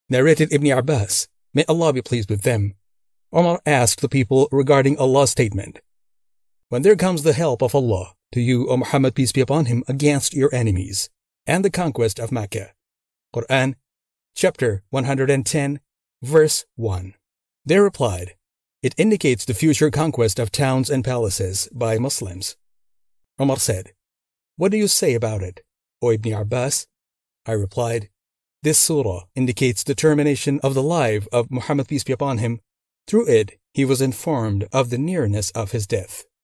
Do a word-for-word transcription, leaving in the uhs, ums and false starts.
Narrated Ibn Abbas, may Allah be pleased with them. Omar asked the people regarding Allah's statement, "When there comes the help of Allah to you, O Muhammad, peace be upon him, against your enemies, and the conquest of Mecca." Quran, chapter one hundred ten, verse one. They replied, "It indicates the future conquest of towns and palaces by Muslims." Omar said, "What do you say about it, O Ibn Abbas?" I replied, "This surah indicates the termination of the life of Muhammad, peace be upon him. Through it, he was informed of the nearness of his death."